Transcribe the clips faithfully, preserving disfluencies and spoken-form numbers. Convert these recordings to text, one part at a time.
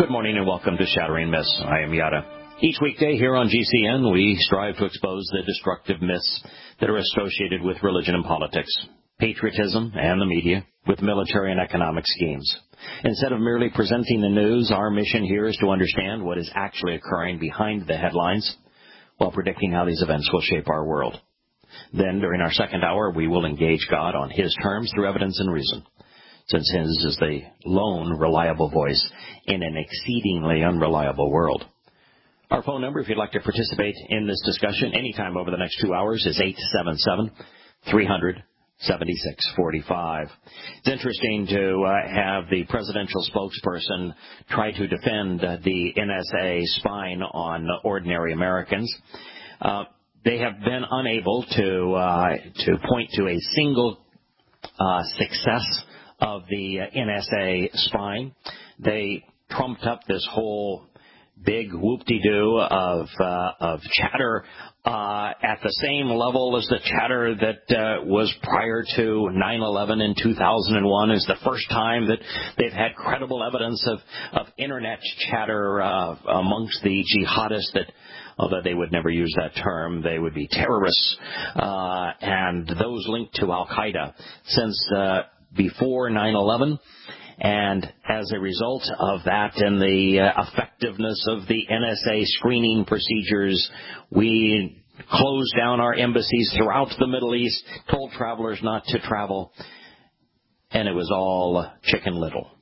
Good morning and welcome to Shattering Myths. I am Yada. Each weekday here on G C N, we strive to expose the destructive myths that are associated with religion and politics, patriotism and the media, with military and economic schemes. Instead of merely presenting the news, our mission here is to understand what is actually occurring behind the headlines while predicting how these events will shape our world. Then, during our second hour, we will engage God on His terms through evidence and reason, since His is the lone reliable voice in an exceedingly unreliable world. Our phone number, if you'd like to participate in this discussion anytime over the next two hours, is eight seven seven, three hundred, seventy-six forty-five. It's interesting to uh, have the presidential spokesperson try to defend uh, the N S A spying on ordinary Americans. Uh, they have been unable to uh, to point to a single uh, success of the uh, N S A spying. They trumped up this whole big whoop-de-doo of uh, of chatter uh, at the same level as the chatter that uh, was prior to nine eleven in two thousand one. Is the first time that they've had credible evidence of, of Internet chatter uh, amongst the jihadists that, although they would never use that term, they would be terrorists, uh, and those linked to Al-Qaeda since uh, before nine eleven. And as a result of that and the uh, effectiveness of the N S A screening procedures, we closed down our embassies throughout the Middle East, told travelers not to travel, and it was all Chicken Little.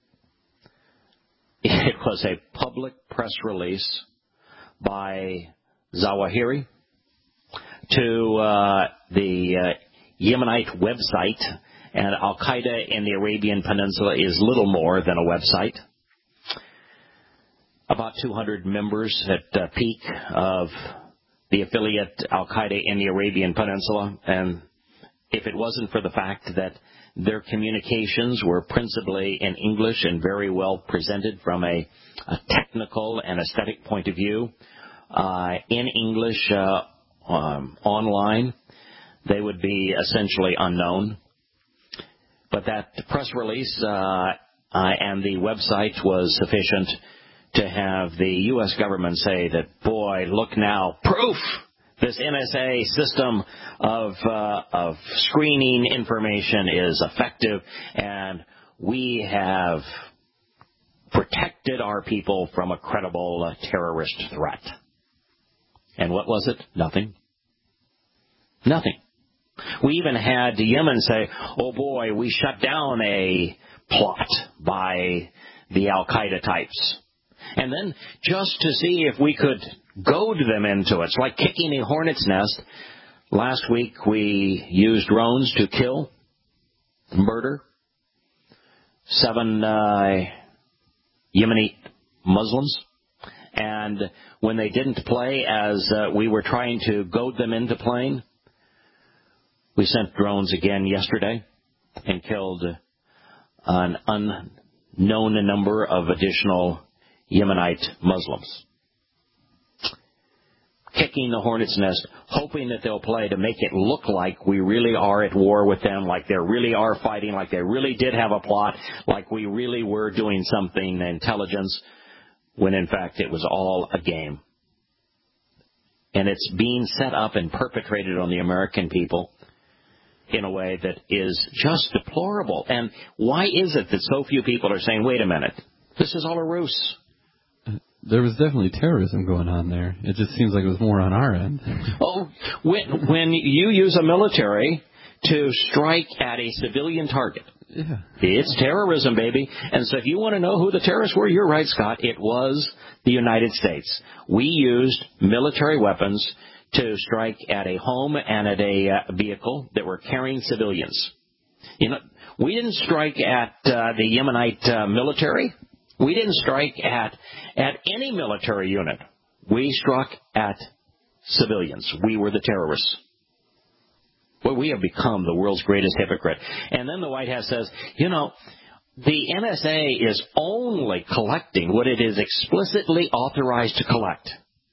It was a public press release by Zawahiri to uh, the uh, Yemenite website. And Al-Qaeda in the Arabian Peninsula is little more than a website. About two hundred members at the peak of the affiliate Al-Qaeda in the Arabian Peninsula. And if it wasn't for the fact that their communications were principally in English and very well presented from a, a technical and aesthetic point of view, uh, in English uh, um, online, they would be essentially unknown. But that press release uh, uh, and the website was sufficient to have the U S government say that, boy, look now, proof! This N S A system of uh, of screening information is effective, and we have protected our people from a credible uh, terrorist threat. And what was it? Nothing. Nothing. We even had Yemen say, oh boy, we shut down a plot by the Al-Qaeda types. And then just to see if we could goad them into it, it's like kicking a hornet's nest. Last week we used drones to kill, murder, seven uh, Yemeni Muslims. And when they didn't play as uh, we were trying to goad them into playing, we sent drones again yesterday and killed an unknown number of additional Yemenite Muslims. Kicking the hornet's nest, hoping that they'll play to make it look like we really are at war with them, like they really are fighting, like they really did have a plot, like we really were doing something intelligence, when in fact it was all a game. And it's being set up and perpetrated on the American people in a way that is just deplorable. And why is it that so few people are saying, wait a minute, this is all a ruse? There was definitely terrorism going on there. It just seems like it was more on our end. Oh, when, when you use a military to strike at a civilian target, yeah. It's terrorism, baby. And so if you want to know who the terrorists were, you're right, Scott. It was the United States. We used military weapons to strike at a home and at a uh, vehicle that were carrying civilians. You know, we didn't strike at uh, the Yemenite uh, military. We didn't strike at at any military unit. We struck at civilians. We were the terrorists. Well, we have become the world's greatest hypocrite. And then the White House says, you know, the N S A is only collecting what it is explicitly authorized to collect.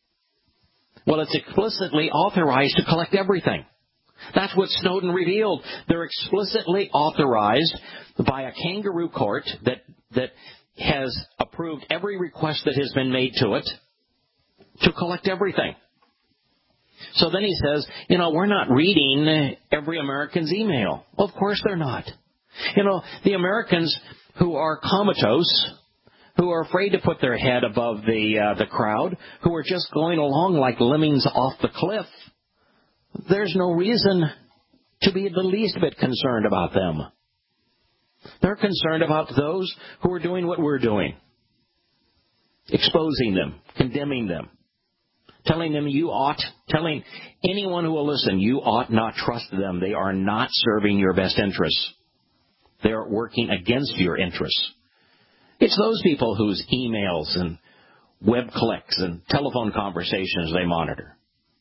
Well, it's explicitly authorized to collect everything. That's what Snowden revealed. They're explicitly authorized by a kangaroo court that that has approved every request that has been made to it to collect everything. So then he says, you know, we're not reading every American's email. Well, of course they're not. You know, the Americans who are comatose, who are afraid to put their head above the uh, the crowd, who are just going along like lemmings off the cliff, there's no reason to be the least bit concerned about them. They're concerned about those who are doing what we're doing, exposing them, condemning them, telling them you ought, telling anyone who will listen, you ought not trust them. They are not serving your best interests. They are working against your interests. It's those people whose emails and web clicks and telephone conversations they monitor.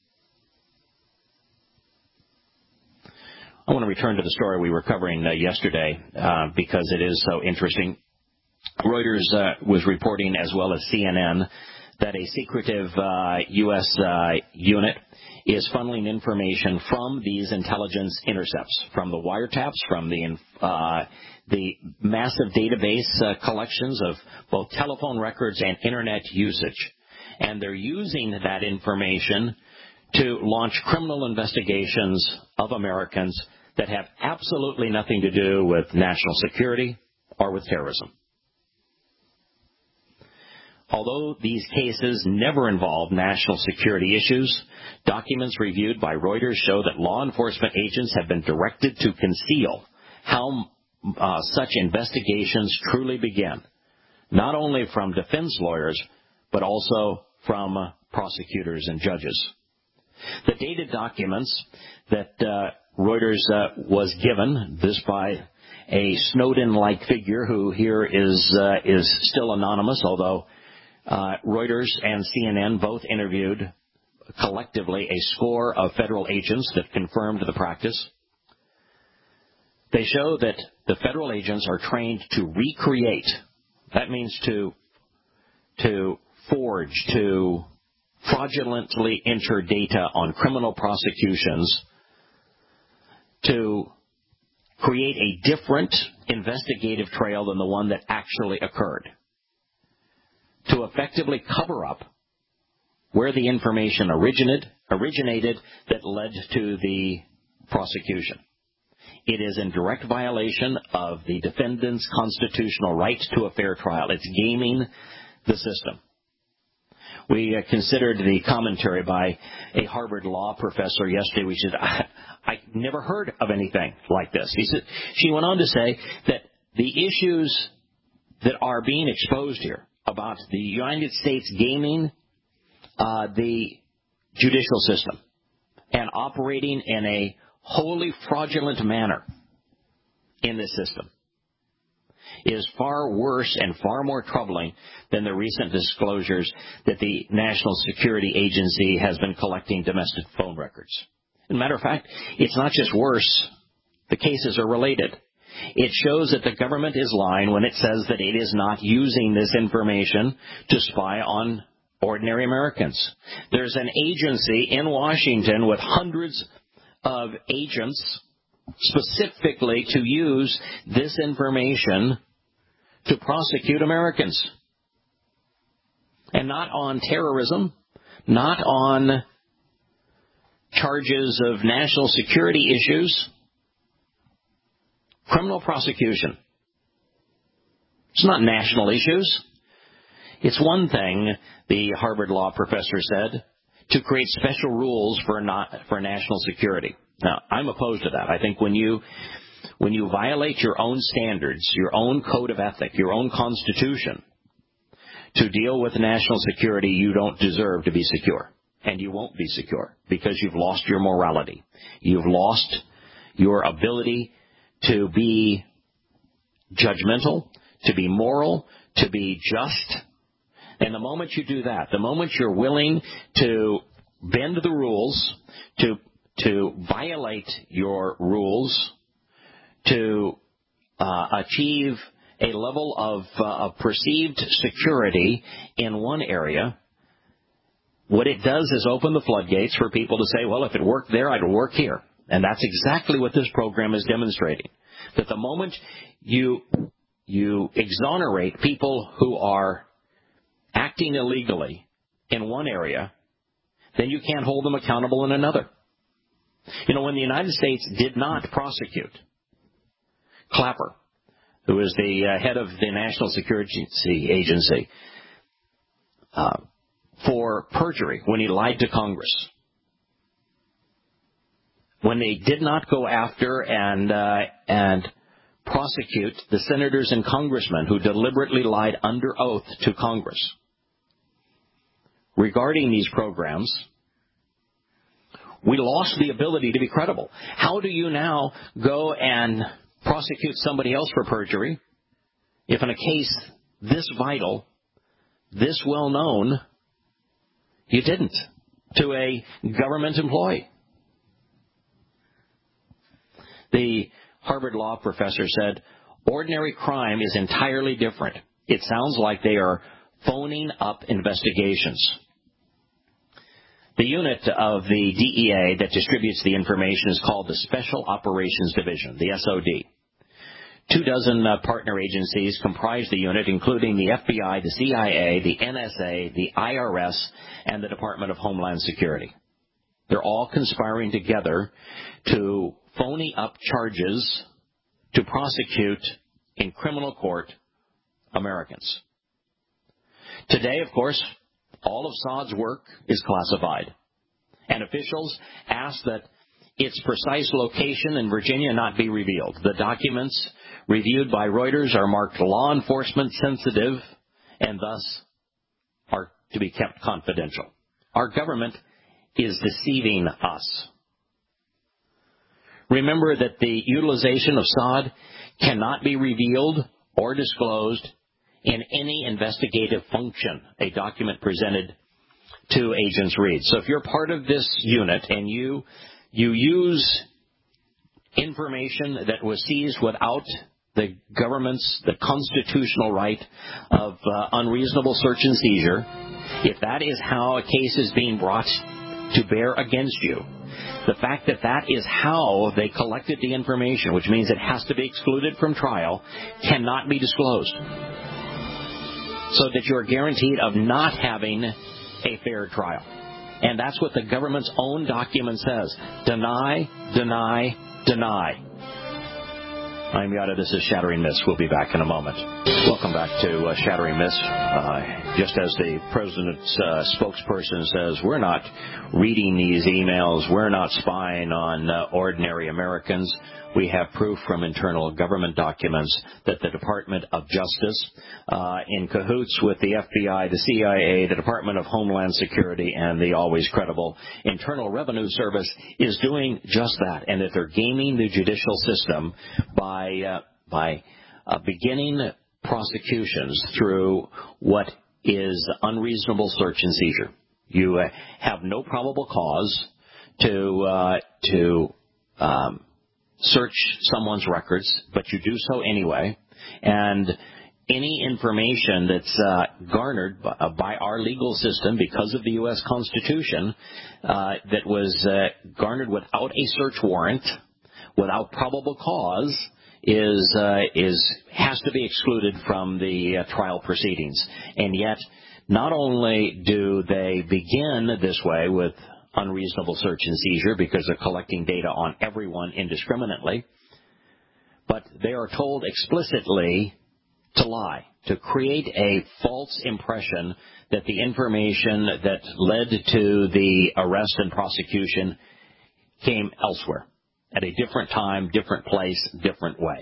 I want to return to the story we were covering uh, yesterday uh, because it is so interesting. Reuters uh, was reporting, as well as C N N, that a secretive uh, U S uh, unit is funneling information from these intelligence intercepts, from the wiretaps, from the uh, the massive database uh, collections of both telephone records and Internet usage. And they're using that information to launch criminal investigations of Americans that have absolutely nothing to do with national security or with terrorism. Although these cases never involve national security issues, documents reviewed by Reuters show that law enforcement agents have been directed to conceal how uh, such investigations truly begin, not only from defense lawyers, but also from uh, prosecutors and judges. The dated documents that uh, Reuters uh, was given, this by a Snowden-like figure who here is uh, is still anonymous, although Uh, Reuters and C N N both interviewed collectively a score of federal agents that confirmed the practice. They show that the federal agents are trained to recreate. That means to, to forge, to fraudulently enter data on criminal prosecutions, to create a different investigative trail than the one that actually occurred, to effectively cover up where the information originated, originated that led to the prosecution. It is in direct violation of the defendant's constitutional right to a fair trial. It's gaming the system. We uh, considered the commentary by a Harvard law professor yesterday. We said, I, I never heard of anything like this. He said, she went on to say that the issues that are being exposed here about the United States gaming uh, the judicial system and operating in a wholly fraudulent manner in this system is far worse and far more troubling than the recent disclosures that the National Security Agency has been collecting domestic phone records. As a matter of fact, it's not just worse. The cases are related. It shows that the government is lying when it says that it is not using this information to spy on ordinary Americans. There's an agency in Washington with hundreds of agents specifically to use this information to prosecute Americans. And not on terrorism, not on charges of national security issues. Criminal prosecution. It's not national issues. It's one thing, the Harvard law professor said, to create special rules for not for national security. Now, I'm opposed to that. I think when you when you violate your own standards, your own code of ethic, your own constitution, to deal with national security, you don't deserve to be secure. And you won't be secure because you've lost your morality. You've lost your ability to be judgmental, to be moral, to be just. And the moment you do that, the moment you're willing to bend the rules, to to violate your rules, to uh, achieve a level of, uh, of perceived security in one area, what it does is open the floodgates for people to say, well, if it worked there, I'd work here. And that's exactly what this program is demonstrating. That the moment you you exonerate people who are acting illegally in one area, then you can't hold them accountable in another. You know, when the United States did not prosecute Clapper, who is the uh, head of the National Security Agency, uh, for perjury when he lied to Congress, when they did not go after and uh, and prosecute the senators and congressmen who deliberately lied under oath to Congress regarding these programs, we lost the ability to be credible. How do you now go and prosecute somebody else for perjury if in a case this vital, this well known, you didn't to a government employee? The Harvard law professor said, ordinary crime is entirely different. It sounds like they are phoning up investigations. The unit of the D E A that distributes the information is called the Special Operations Division, the S O D. Two dozen uh, partner agencies comprise the unit, including the F B I, the C I A, the N S A, the I R S, and the Department of Homeland Security. They're all conspiring together to phony up charges to prosecute in criminal court Americans. Today, of course, all of Assad's work is classified, and officials ask that its precise location in Virginia not be revealed. The documents reviewed by Reuters are marked law enforcement sensitive and thus are to be kept confidential. Our government is deceiving us. Remember that the utilization of Assad cannot be revealed or disclosed in any investigative function a document presented to agents reads. So if you're part of this unit and you you use information that was seized without the government's, the constitutional right of uh, unreasonable search and seizure, if that is how a case is being brought to bear against you, the fact that that is how they collected the information, which means it has to be excluded from trial, cannot be disclosed, so that you're guaranteed of not having a fair trial. And that's what the government's own document says. Deny, deny, deny. I'm Yada. This is Shattering Myths. We'll be back in a moment. Welcome back to uh, Shattering Myths. Uh, just as the president's uh, spokesperson says, we're not reading these emails. We're not spying on uh, ordinary Americans. We have proof from internal government documents that the Department of Justice, uh, in cahoots with the F B I, the C I A, the Department of Homeland Security, and the always credible Internal Revenue Service, is doing just that, and that they're gaming the judicial system by uh, by uh, beginning prosecutions through what is unreasonable search and seizure. You uh, have no probable cause to uh, to um, search someone's records, but you do so anyway, and any information that's uh, garnered by, uh, by our legal system because of the U S Constitution uh, that was uh, garnered without a search warrant, without probable cause, is uh, is has to be excluded from the uh, trial proceedings. And yet, not only do they begin this way with unreasonable search and seizure because they're collecting data on everyone indiscriminately, but they are told explicitly to lie, to create a false impression that the information that led to the arrest and prosecution came elsewhere, at a different time, different place, different way.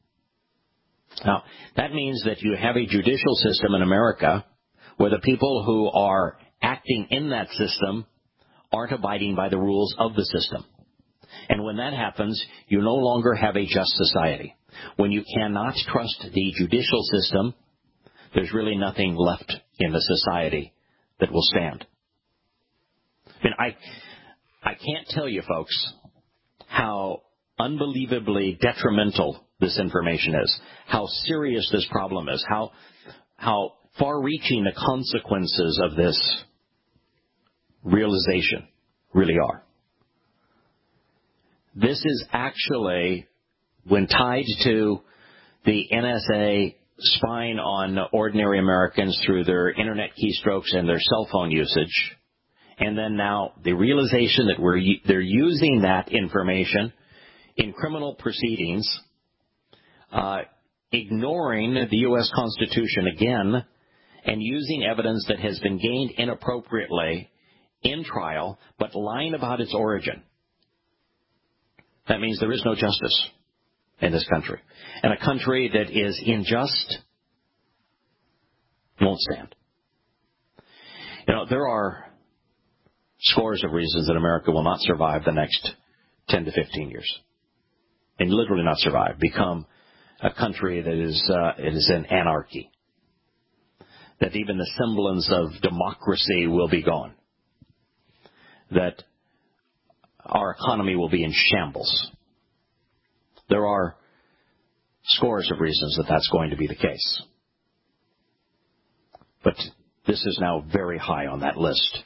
Now, that means that you have a judicial system in America where the people who are acting in that system aren't abiding by the rules of the system. And when that happens, you no longer have a just society. When you cannot trust the judicial system, there's really nothing left in the society that will stand. I mean, I, I can't tell you, folks, how unbelievably detrimental this information is, how serious this problem is, how, how far-reaching the consequences of this realization really are. This is actually, when tied to the N S A spying on ordinary Americans through their internet keystrokes and their cell phone usage, and then now the realization that we're they're using that information in criminal proceedings, uh, ignoring the U S Constitution again, and using evidence that has been gained inappropriately in trial, but lying about its origin. That means there is no justice in this country. And a country that is unjust won't stand. You know, there are scores of reasons that America will not survive the next ten to fifteen years. And literally not survive. Become a country that is, uh, it is in anarchy. That even the semblance of democracy will be gone. That our economy will be in shambles. There are scores of reasons that that's going to be the case. But this is now very high on that list.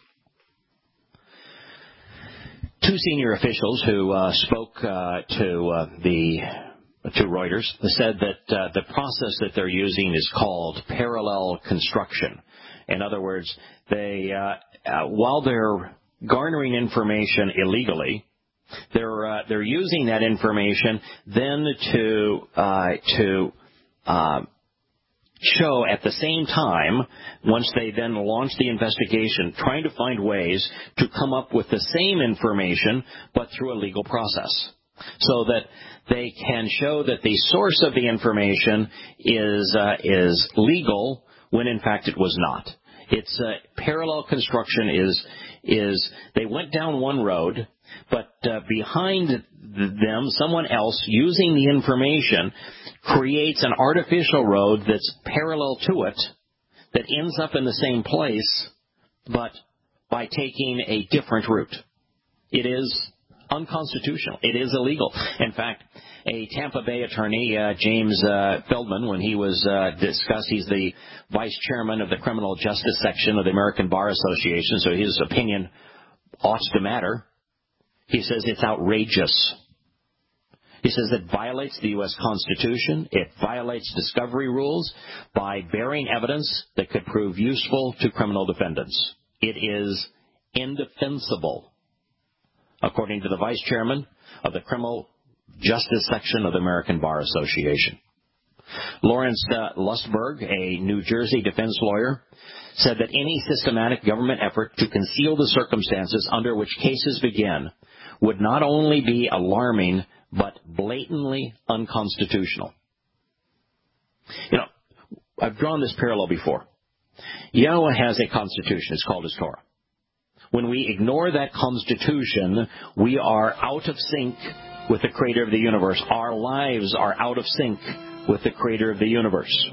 Two senior officials who uh, spoke uh, to uh, the to Reuters said that uh, the process that they're using is called parallel construction. In other words, they uh, uh, while they're garnering information illegally, they're uh, they're using that information then to uh, to uh, show at the same time, once they then launch the investigation, trying to find ways to come up with the same information but through a legal process, so that they can show that the source of the information is uh, is legal when in fact it was not. It's uh, parallel construction is is they went down one road, but uh, behind them, someone else using the information creates an artificial road that's parallel to it that ends up in the same place, but by taking a different route. It is unconstitutional. It is illegal. In fact, a Tampa Bay attorney, uh, James uh, Feldman, when he was uh, discussed, he's the vice chairman of the criminal justice section of the American Bar Association, so his opinion ought to matter. He says it's outrageous. He says it violates the U S Constitution. It violates discovery rules by bearing evidence that could prove useful to criminal defendants. It is indefensible, according to the vice chairman of the criminal justice section of the American Bar Association. Lawrence uh, Lustberg, a New Jersey defense lawyer, said that any systematic government effort to conceal the circumstances under which cases begin would not only be alarming, but blatantly unconstitutional. You know, I've drawn this parallel before. Yahweh has a constitution. It's called his Torah. When we ignore that constitution, we are out of sync with the creator of the universe. Our lives are out of sync with the creator of the universe.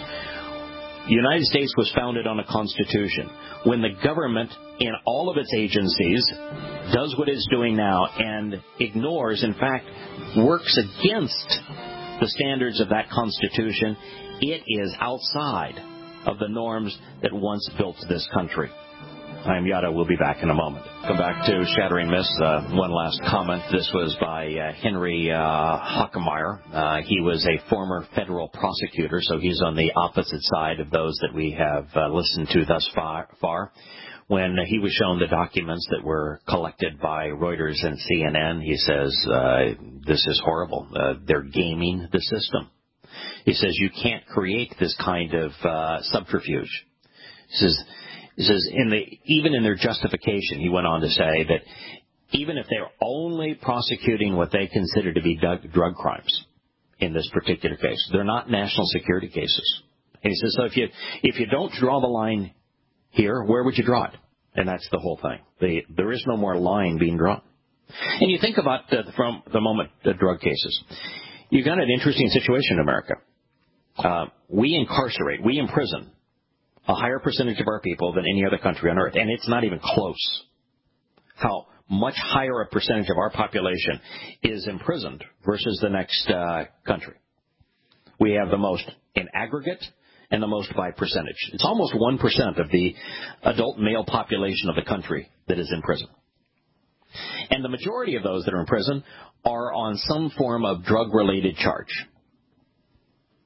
The United States was founded on a constitution. When the government, in all of its agencies, does what it's doing now and ignores, in fact, works against the standards of that constitution, it is outside of the norms that once built this country. I'm Yada. We'll be back in a moment. Come back to Shattering Myths. Uh, one last comment. This was by uh, Henry uh, Hockemeyer. Uh, he was a former federal prosecutor, so he's on the opposite side of those that we have uh, listened to thus far. far. When he was shown the documents that were collected by Reuters and C N N, he says, uh, this is horrible. Uh, they're gaming the system. He says, you can't create this kind of uh, subterfuge. He says, He says, in the, even in their justification, he went on to say that even if they're only prosecuting what they consider to be drug, drug crimes in this particular case, they're not national security cases. And he says, so if you if you don't draw the line here, where would you draw it? And that's the whole thing. The, there is no more line being drawn. And you think about uh, from the moment the drug cases, you've got an interesting situation in America. Uh, we incarcerate, we imprison a higher percentage of our people than any other country on earth, and it's not even close. How much higher a percentage of our population is imprisoned versus the next uh, country. We have the most in aggregate and the most by percentage. It's almost one percent of the adult male population of the country that is in prison. And the majority of those that are in prison are on some form of drug-related charge.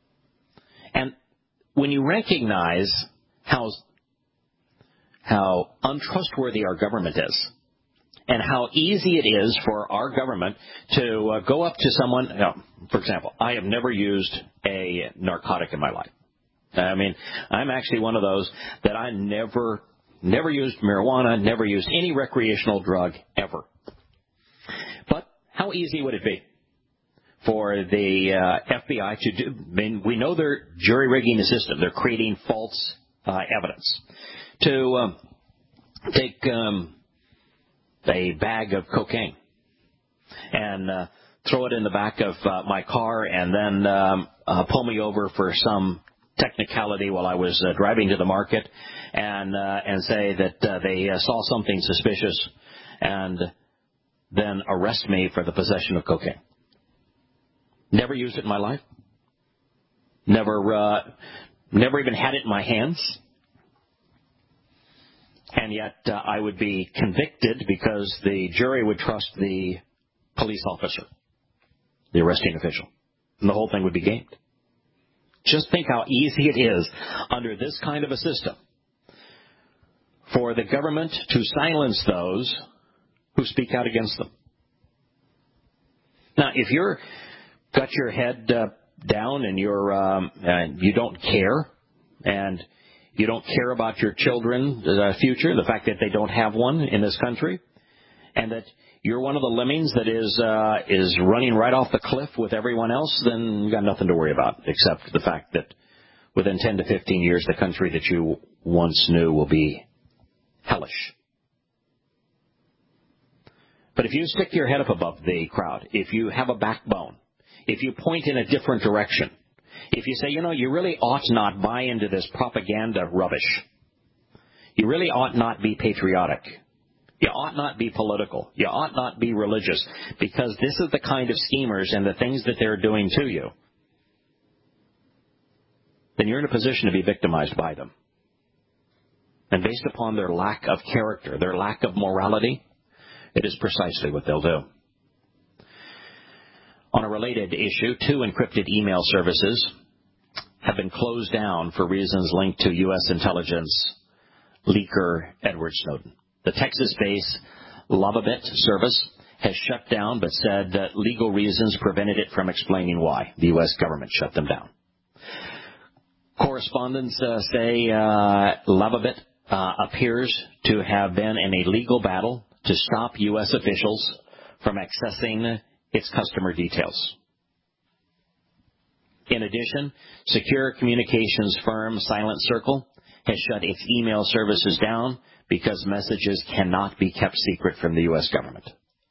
And when you recognize how, how untrustworthy our government is, and how easy it is for our government to uh, go up to someone, you know, for example, I have never used a narcotic in my life. I mean, I'm actually one of those that I never, never used marijuana, never used any recreational drug ever. But how easy would it be for the uh, F B I to do? I mean, we know they're jury rigging the system. They're creating false uh, evidence. To um, take um, a bag of cocaine and uh, throw it in the back of uh, my car and then um, uh, pull me over for some technicality while I was uh, driving to the market and uh, and say that uh, they uh, saw something suspicious and then arrest me for the possession of cocaine. Never used it in my life. Never, uh, never even had it in my hands. And yet uh, I would be convicted because the jury would trust the police officer, the arresting official, and the whole thing would be gamed. Just think how easy it is under this kind of a system for the government to silence those who speak out against them. Now, if you're got your head uh, down and you're um, and you don't care, and you don't care about your children's uh, future, the fact that they don't have one in this country, and that you're one of the lemmings that is uh, is running right off the cliff with everyone else, then you got nothing to worry about except the fact that within ten to fifteen years, the country that you once knew will be hellish. But if you stick your head up above the crowd, if you have a backbone, if you point in a different direction, if you say, you know, you really ought not buy into this propaganda rubbish, you really ought not be patriotic, you ought not be political, you ought not be religious, because this is the kind of schemers and the things that they're doing to you, then you're in a position to be victimized by them. And based upon their lack of character, their lack of morality, it is precisely what they'll do. On a related issue, two encrypted email services have been closed down for reasons linked to U S intelligence leaker Edward Snowden. The Texas-based Lavabit service has shut down, but said that legal reasons prevented it from explaining why the U S government shut them down. Correspondents uh, say uh, Lavabit uh, appears to have been in a legal battle to stop U S officials from accessing its customer details. In addition, secure communications firm Silent Circle has shut its email services down because messages cannot be kept secret from the U S government.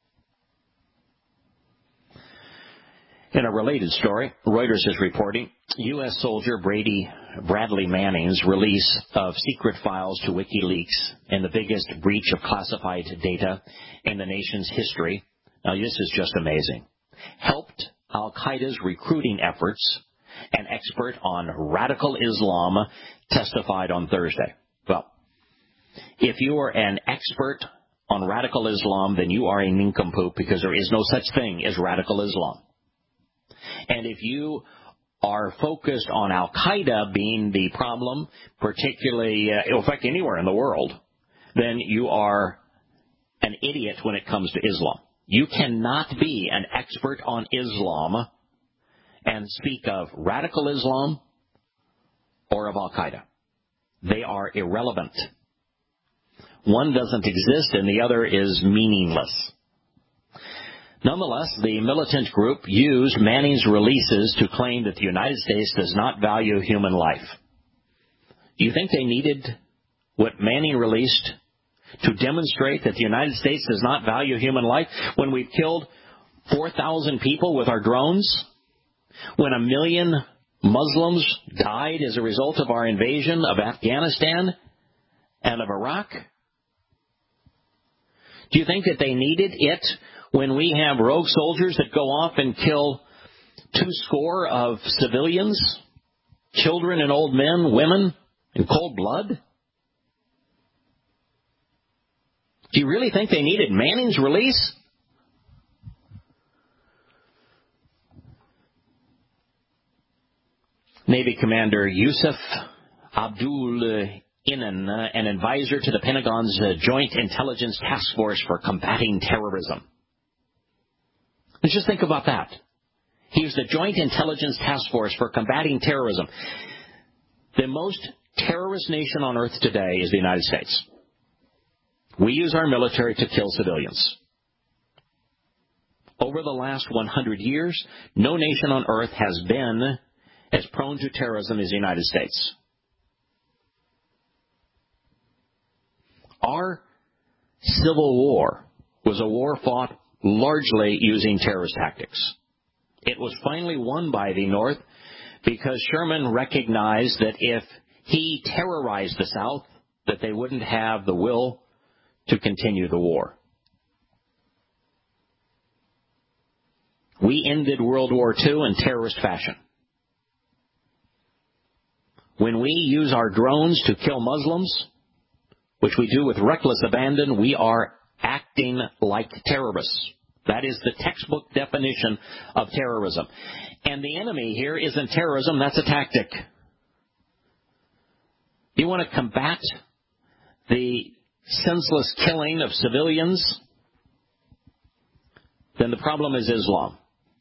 In a related story, Reuters is reporting U S soldier Brady Bradley Manning's release of secret files to WikiLeaks in the biggest breach of classified data in the nation's history. Now, this is just amazing. Helped Al-Qaeda's recruiting efforts. An expert on radical Islam testified on Thursday. Well, if you are an expert on radical Islam, then you are a nincompoop, because there is no such thing as radical Islam. And if you are focused on Al-Qaeda being the problem, particularly, uh, in fact, anywhere in the world, then you are an idiot when it comes to Islam. You cannot be an expert on Islam and speak of radical Islam or of Al-Qaeda. They are irrelevant. One doesn't exist and the other is meaningless. Nonetheless, the militant group used Manning's releases to claim that the United States does not value human life. Do you think they needed what Manning released to demonstrate that the United States does not value human life when we've killed four thousand people with our drones? When a million Muslims died as a result of our invasion of Afghanistan and of Iraq? Do you think that they needed it when we have rogue soldiers that go off and kill two score of civilians, children and old men, women, in cold blood? Do you really think they needed Manning's release? Navy Commander Yusuf Abdul Inan, uh, an advisor to the Pentagon's uh, Joint Intelligence Task Force for Combating Terrorism. Let's just think about that. He's the Joint Intelligence Task Force for Combating Terrorism. The most terrorist nation on earth today is the United States. We use our military to kill civilians. Over the last one hundred years, no nation on earth has been as prone to terrorism as the United States. Our Civil War was a war fought largely using terrorist tactics. It was finally won by the North because Sherman recognized that if he terrorized the South, that they wouldn't have the will to continue the war. We ended World War Two in terrorist fashion. When we use our drones to kill Muslims, which we do with reckless abandon, we are acting like terrorists. That is the textbook definition of terrorism. And the enemy here isn't terrorism, that's a tactic. You want to combat the senseless killing of civilians? Then the problem is Islam.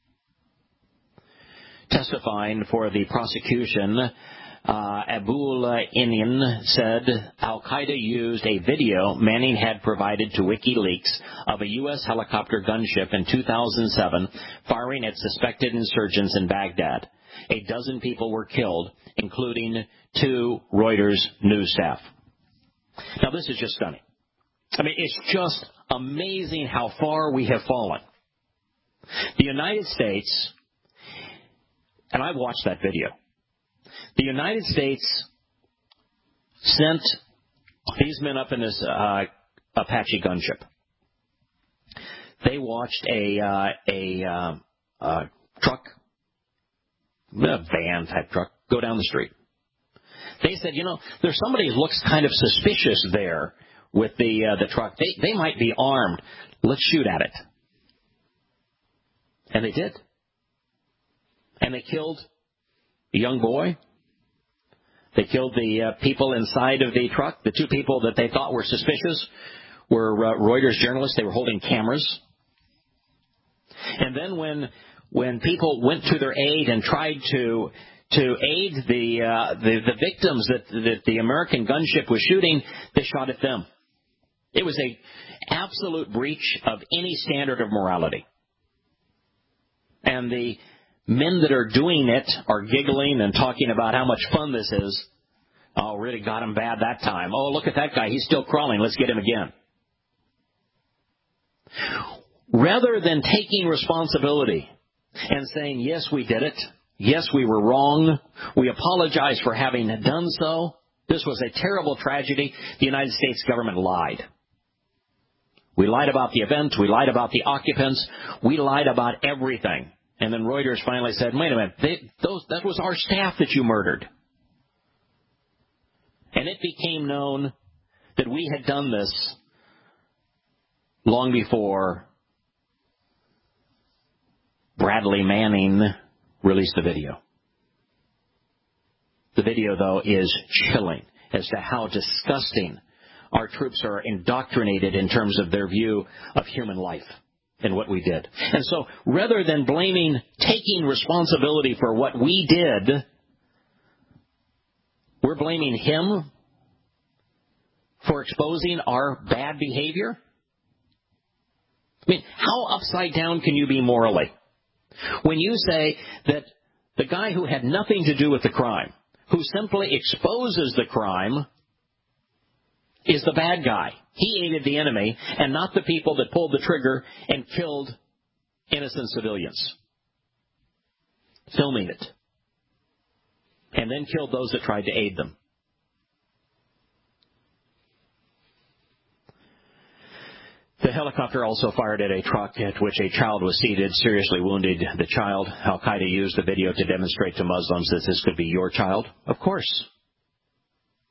Testifying for the prosecution, Uh, Abul Inan said Al-Qaeda used a video Manning had provided to WikiLeaks of a U S helicopter gunship in two thousand seven firing at suspected insurgents in Baghdad. A dozen people were killed, including two Reuters news staff. Now, this is just stunning. I mean, it's just amazing how far we have fallen. The United States, and I've watched that video, the United States sent these men up in this uh, Apache gunship. They watched a uh, a uh, uh, truck, a van type truck, go down the street. They said, you know, there's somebody who looks kind of suspicious there with the uh, the truck. They they might be armed. Let's shoot at it. And they did. And they killed a young boy. They killed the uh, people inside of the truck. The two people that they thought were suspicious were uh, Reuters journalists. They were holding cameras. And then when when people went to their aid and tried to to aid the uh, the, the victims that, that the American gunship was shooting, they shot at them. It was a absolute breach of any standard of morality. And the men that are doing it are giggling and talking about how much fun this is. Oh, really got him bad that time. Oh, look at that guy. He's still crawling. Let's get him again. Rather than taking responsibility and saying, yes, we did it. Yes, we were wrong. We apologize for having done so. This was a terrible tragedy. The United States government lied. We lied about the event. We lied about the occupants. We lied about everything. And then Reuters finally said, wait a minute, they, those, that was our staff that you murdered. And it became known that we had done this long before Bradley Manning released the video. The video, though, is chilling as to how disgusting our troops are indoctrinated in terms of their view of human life and what we did. And so rather than blaming, taking responsibility for what we did, we're blaming him for exposing our bad behavior. I mean, how upside down can you be morally when you say that the guy who had nothing to do with the crime, who simply exposes the crime, is the bad guy? He aided the enemy and not the people that pulled the trigger and killed innocent civilians, filming it, and then killed those that tried to aid them. The helicopter also fired at a truck at which a child was seated, seriously wounded the child. Al-Qaeda used the video to demonstrate to Muslims that this could be your child. Of course.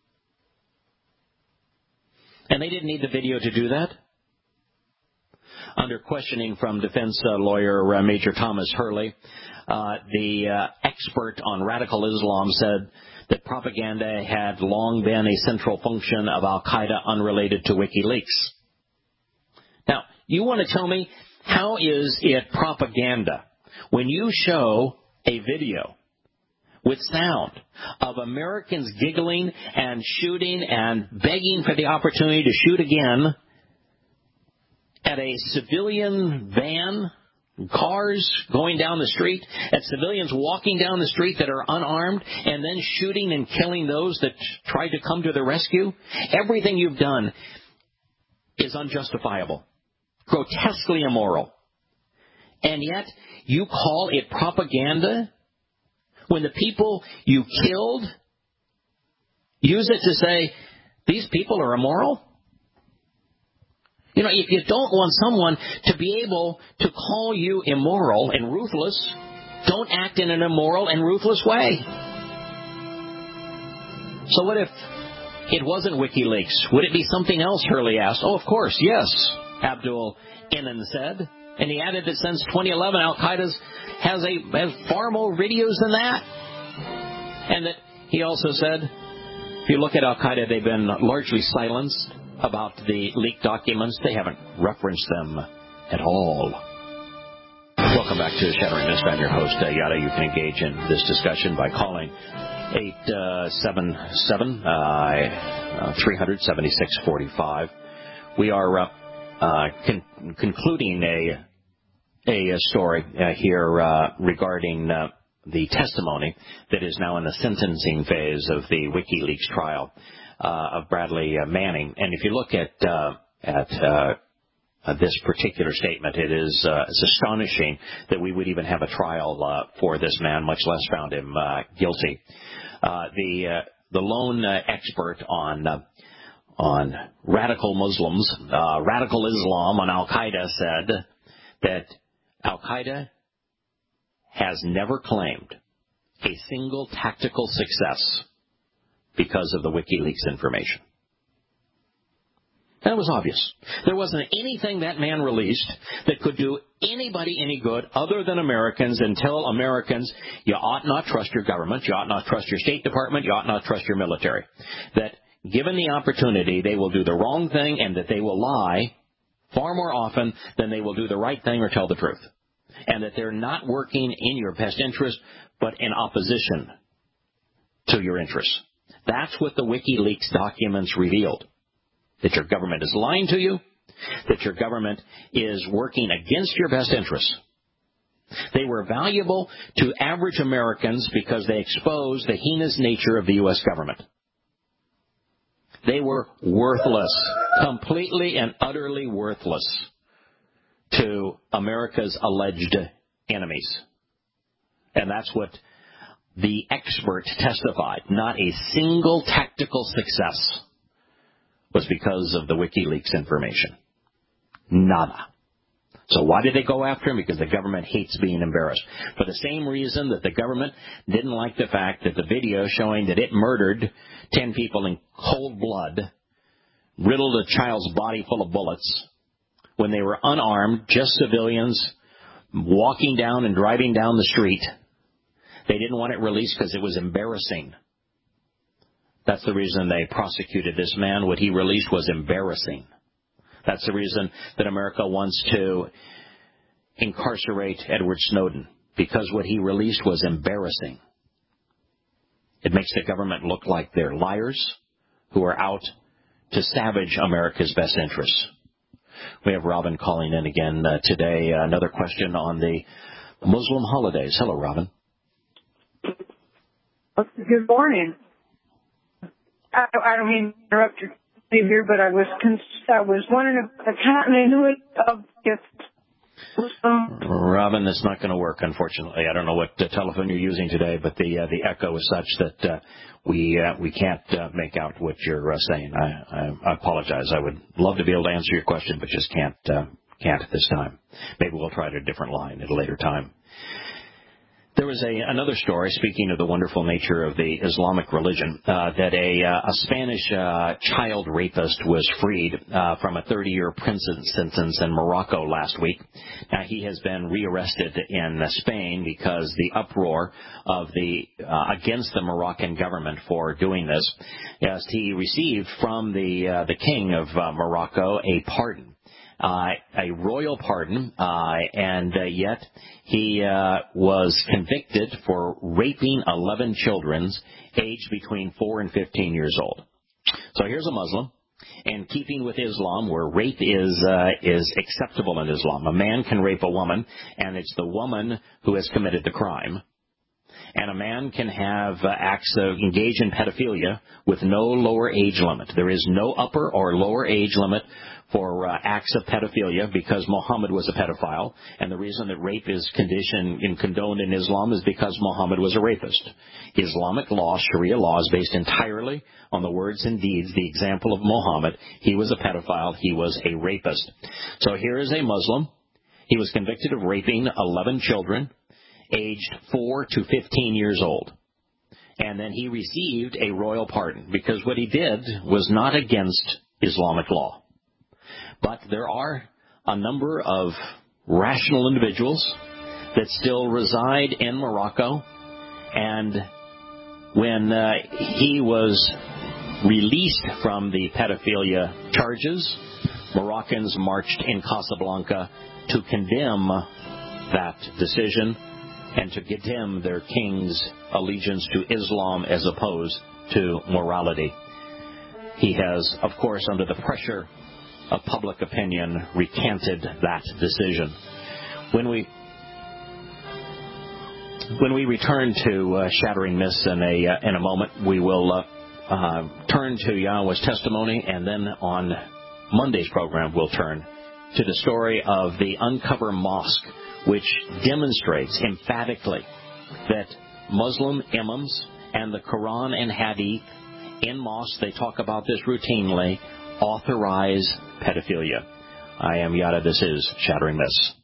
And they didn't need the video to do that. Under questioning from defense uh, lawyer uh, Major Thomas Hurley, uh, the uh, expert on radical Islam said that propaganda had long been a central function of al-Qaeda unrelated to WikiLeaks. Now, you want to tell me, how is it propaganda when you show a video with sound of Americans giggling and shooting and begging for the opportunity to shoot again at a civilian van, cars going down the street, at civilians walking down the street that are unarmed, and then shooting and killing those that tried to come to the rescue? Everything you've done is unjustifiable, grotesquely immoral. And yet you call it propaganda when the people you killed use it to say, these people are immoral? You know, if you don't want someone to be able to call you immoral and ruthless, don't act in an immoral and ruthless way. So what if it wasn't WikiLeaks? Would it be something else, Hurley asked. Oh, of course, yes, Abdul Inan said. And he added that since twenty eleven, Al-Qaeda has, a, has far more videos than that. And that he also said, if you look at Al-Qaeda, they've been largely silenced about the leaked documents. They haven't referenced them at all. Welcome back to Shattering Myths. I'm your host, uh, Yada. You can engage in this discussion by calling eight seven seven, three hundred, seventy-six forty-five. We are uh, uh, con- concluding a a story uh, here uh, regarding uh, the testimony that is now in the sentencing phase of the WikiLeaks trial uh, of Bradley uh, Manning. And if you look at uh, at uh, uh, this particular statement, it is uh, it's astonishing that we would even have a trial uh, for this man, much less found him uh, guilty. Uh, the uh, the lone uh, expert on uh, on radical Muslims, uh, radical Islam on Al-Qaeda said that Al-Qaeda has never claimed a single tactical success because of the WikiLeaks information. That was obvious. There wasn't anything that man released that could do anybody any good other than Americans and tell Americans, you ought not trust your government, you ought not trust your State Department, you ought not trust your military. That given the opportunity, they will do the wrong thing and that they will lie far more often than they will do the right thing or tell the truth. And that they're not working in your best interest, but in opposition to your interests. That's what the WikiLeaks documents revealed. That your government is lying to you, that your government is working against your best interests. They were valuable to average Americans because they exposed the heinous nature of the U S government. They were worthless, completely and utterly worthless to America's alleged enemies. And that's what the expert testified. Not a single tactical success was because of the WikiLeaks information. Nada. So why did they go after him? Because the government hates being embarrassed. For the same reason that the government didn't like the fact that the video showing that it murdered ten people in cold blood, riddled a child's body full of bullets, when they were unarmed, just civilians, walking down and driving down the street. They didn't want it released because it was embarrassing. That's the reason they prosecuted this man. What he released was embarrassing. That's the reason that America wants to incarcerate Edward Snowden, because what he released was embarrassing. It makes the government look like they're liars who are out to savage America's best interests. We have Robin calling in again uh, today. Uh, another question on the Muslim holidays. Hello, Robin. Good morning. I, I don't mean to interrupt your here, but I was cons- I was wondering if the continuity of if Muslim. Robin, that's not going to work, unfortunately. I don't know what uh, telephone you're using today, but the uh, the echo is such that uh, we uh, we can't uh, make out what you're uh, saying. I, I, I apologize. I would love to be able to answer your question, but just can't uh, can't at this time. Maybe we'll try it at a different line at a later time. There was a, another story, speaking of the wonderful nature of the Islamic religion, uh, that a, uh, a Spanish uh, child rapist was freed uh, from a thirty-year prison sentence in Morocco last week. Now, he has been rearrested in uh, Spain because the uproar of the uh, against the Moroccan government for doing this. Yes, he received from the uh, the king of uh, Morocco a pardon. Uh, a royal pardon, uh, and uh, yet he uh, was convicted for raping eleven children aged between four and fifteen years old. So here's a Muslim, in keeping with Islam, where rape is uh, is acceptable in Islam. A man can rape a woman, and it's the woman who has committed the crime. And a man can have uh, acts of engage in pedophilia with no lower age limit. There is no upper or lower age limit for uh, acts of pedophilia because Muhammad was a pedophile. And the reason that rape is conditioned and condoned in Islam is because Muhammad was a rapist. Islamic law, Sharia law, is based entirely on the words and deeds, the example of Muhammad. He was a pedophile. He was a rapist. So here is a Muslim. He was convicted of raping eleven children, aged four to fifteen years old. And then he received a royal pardon because what he did was not against Islamic law. But there are a number of rational individuals that still reside in Morocco. And when uh, he was released from the pedophilia charges, Moroccans marched in Casablanca to condemn that decision and to condemn their king's allegiance to Islam as opposed to morality. He has, of course, under the pressure of public opinion, recanted that decision. When we when we return to uh, Shattering Myths in a uh, in a moment, we will uh, uh, turn to Yahweh's testimony, and then on Monday's program, we'll turn to the story of the Uncover Mosque, which demonstrates emphatically that Muslim imams and the Quran and Hadith in mosques, they talk about this routinely, authorize pedophilia. I am Yada. This is Shattering Myths.